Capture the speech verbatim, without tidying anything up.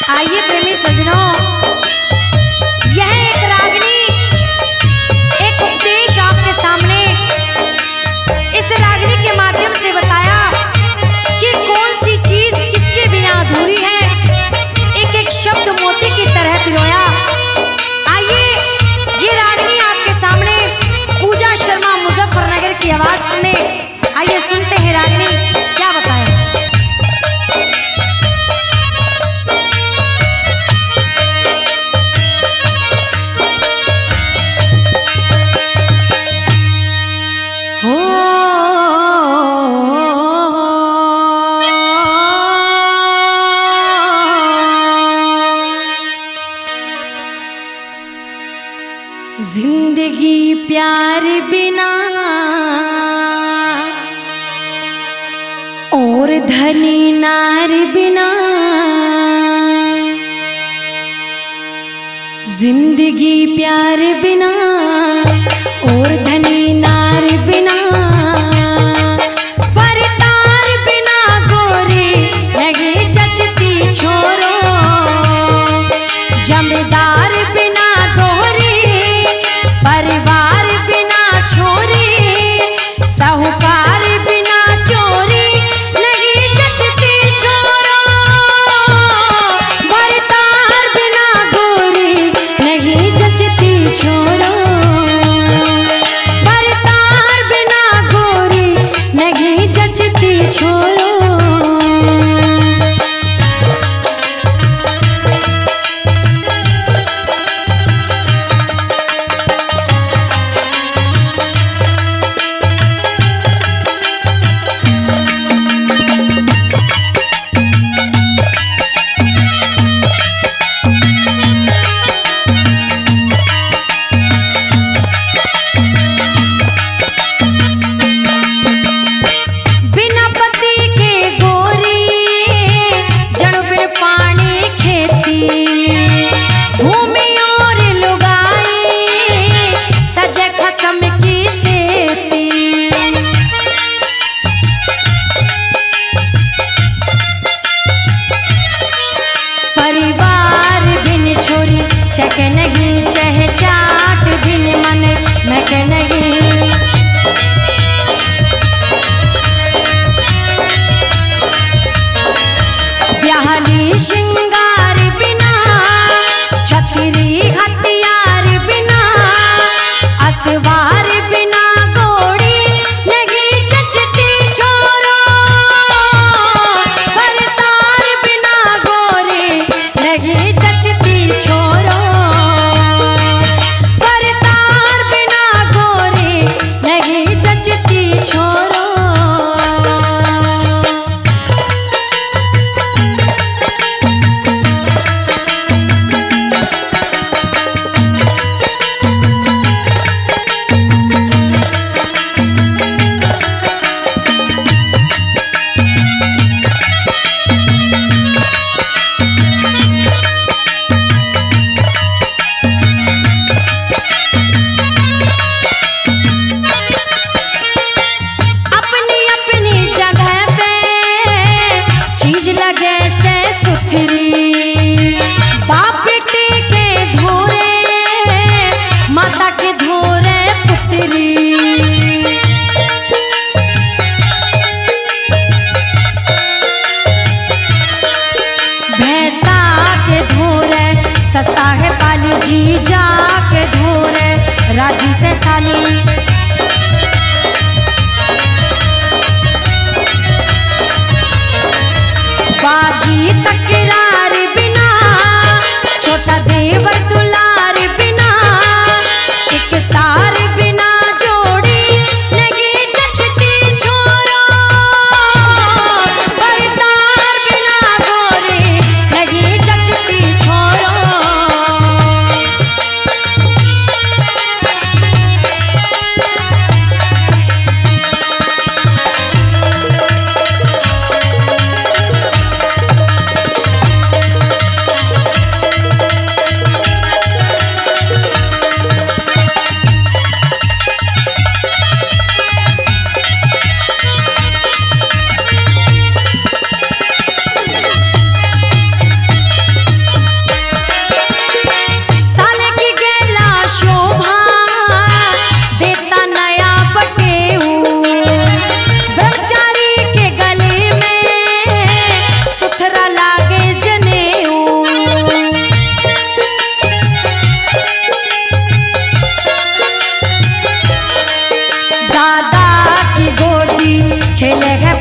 आइए प्रेमी सजनों, यह एक रागनी एक उपदेश आपके सामने इस रागनी के माध्यम से बताया कि कौन सी चीज किसके बिना अधूरी है। एक एक शब्द मोती की तरह पिरोया। आइए ये रागनी आपके सामने पूजा शर्मा मुजफ्फरनगर की आवाज में, आइए सुनते हैं रागनी क्या बताए। जिंदगी प्यार बिना और धनी नार बिना, जिंदगी प्यार बिना और धनी नार बिना, परतार बिना गोरी लगे जचती छोरो, जमींदार बिना दोहरी, परिवार बिना छोरी, साहूकार बिना चोरी नहीं जचती छोरो, भरतार बिना गोरी नहीं जचती छोरो। खेले है